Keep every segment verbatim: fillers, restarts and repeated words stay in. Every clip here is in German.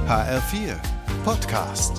H R vier Podcast.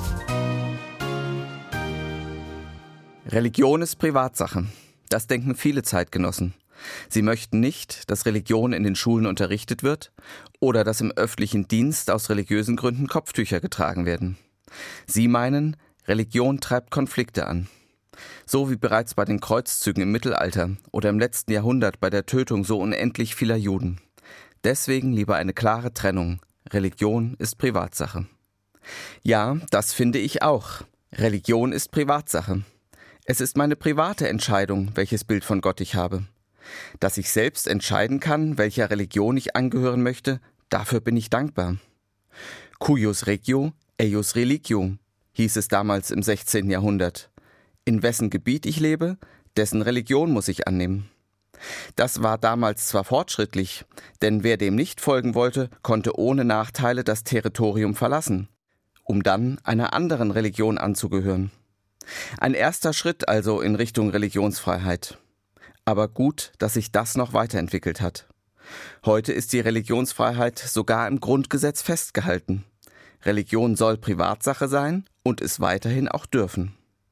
Religion ist Privatsache. Das denken viele Zeitgenossen. Sie möchten nicht, dass Religion in den Schulen unterrichtet wird oder dass im öffentlichen Dienst aus religiösen Gründen Kopftücher getragen werden. Sie meinen, Religion treibt Konflikte an. So wie bereits bei den Kreuzzügen im Mittelalter oder im letzten Jahrhundert bei der Tötung so unendlich vieler Juden. Deswegen lieber eine klare Trennung. Religion ist Privatsache. Ja, das finde ich auch. Religion ist Privatsache. Es ist meine private Entscheidung, welches Bild von Gott ich habe. Dass ich selbst entscheiden kann, welcher Religion ich angehören möchte, dafür bin ich dankbar. Cuius regio, eius religio, hieß es damals im sechzehnten Jahrhundert. In wessen Gebiet ich lebe, dessen Religion muss ich annehmen. Das war damals zwar fortschrittlich, denn wer dem nicht folgen wollte, konnte ohne Nachteile das Territorium verlassen, um dann einer anderen Religion anzugehören. Ein erster Schritt also in Richtung Religionsfreiheit. Aber gut, dass sich das noch weiterentwickelt hat. Heute ist die Religionsfreiheit sogar im Grundgesetz festgehalten. Religion soll Privatsache sein und es weiterhin auch dürfen.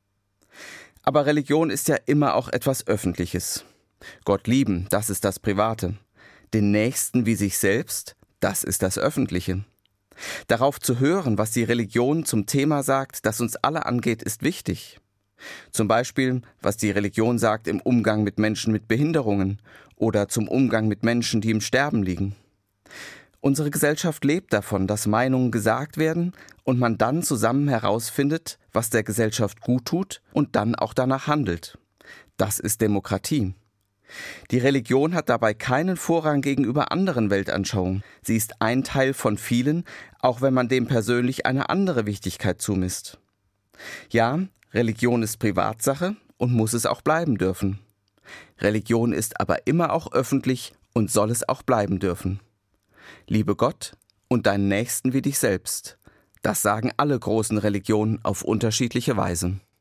Aber Religion ist ja immer auch etwas Öffentliches. Gott lieben, das ist das Private. Den Nächsten wie sich selbst, das ist das Öffentliche. Darauf zu hören, was die Religion zum Thema sagt, das uns alle angeht, ist wichtig. Zum Beispiel, was die Religion sagt im Umgang mit Menschen mit Behinderungen oder zum Umgang mit Menschen, die im Sterben liegen. Unsere Gesellschaft lebt davon, dass Meinungen gesagt werden und man dann zusammen herausfindet, was der Gesellschaft gut tut und dann auch danach handelt. Das ist Demokratie. Die Religion hat dabei keinen Vorrang gegenüber anderen Weltanschauungen. Sie ist ein Teil von vielen, auch wenn man dem persönlich eine andere Wichtigkeit zumisst. Ja, Religion ist Privatsache und muss es auch bleiben dürfen. Religion ist aber immer auch öffentlich und soll es auch bleiben dürfen. Liebe Gott und deinen Nächsten wie dich selbst. Das sagen alle großen Religionen auf unterschiedliche Weise.